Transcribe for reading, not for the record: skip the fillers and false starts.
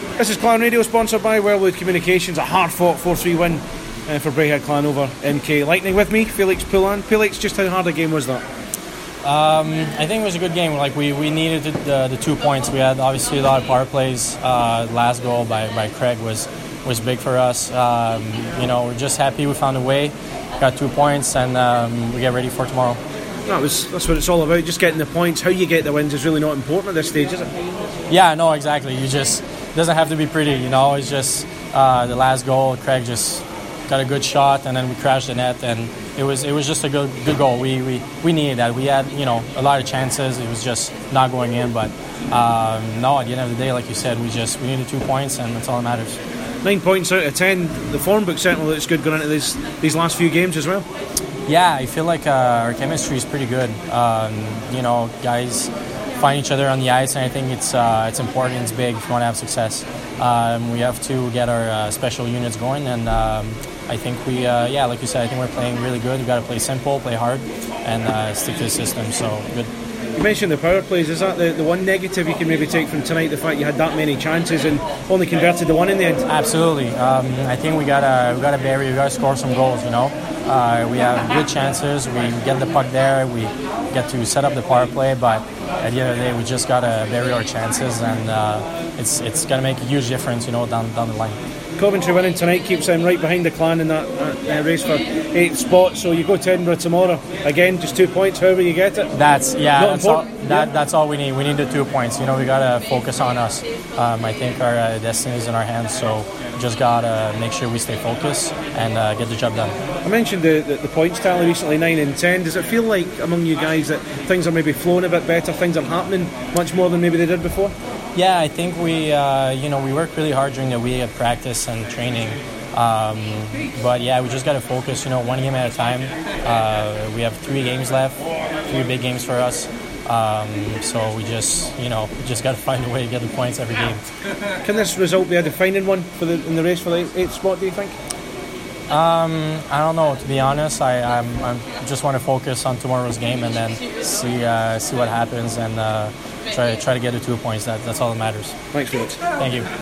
This is Clan Radio, sponsored by Wellwood Communications. A hard-fought 4-3 win for Braehead Clan over MK Lightning. With me, Felix Poulan. Felix, just how hard a game was that? I think it was a good game. Like we needed the 2 points. We had obviously a lot of power plays. Last goal by Craig was big for us. We're just happy we found a way, got 2 points, and we get ready for tomorrow. That's what it's all about, just getting the points. How you get the wins is really not important at this stage, is it? Yeah, no, exactly. It doesn't have to be pretty, It's just the last goal, Craig just got a good shot, and then we crashed the net, and it was just a good goal. We needed that. We had a lot of chances. It was just not going in, but at the end of the day, like you said, we needed 2 points, and that's all that matters. 9 points out of 10. The form book certainly looks good going into these last few games as well. Yeah, I feel like our chemistry is pretty good. Guys find each other on the ice, and I think it's important. It's big if you want to have success. We have to get our special units going, and I think like you said, I think we're playing really good. We've got to play simple, play hard, and stick to the system. So good. You mentioned the power plays. Is that the one negative you can maybe take from tonight? The fact you had that many chances and only converted the one in the end. Absolutely. I think we gotta bury. We gotta score some goals. We have good chances. We get the puck there. We get to set up the power play. But at the end of the day, we just gotta bury our chances, and it's gonna make a huge difference. Down the line. Coventry winning tonight keeps them right behind the Clan in that race for 8th spot. So you go to Edinburgh tomorrow. Again, just 2 points, however you get it. That's all we need. We need the 2 points. We gotta focus on us. I think our destiny is in our hands. So we just gotta make sure we stay focused and get the job done. I mentioned the points tally recently, 9 and 10. Does it feel like among you guys that things are maybe flowing a bit better? Things are happening much more than maybe they did before? Yeah, I think we worked really hard during the week at practice and training. But yeah, we just got to focus, one game at a time. We have 3 games left, 3 big games for us. So we just got to find a way to get the points every game. Can this result be a defining one in the race for the 8th spot, do you think? I don't know, to be honest. I just want to focus on tomorrow's game and then see what happens and try to get the 2 points. That's all that matters. Thanks, Felix. Thank you.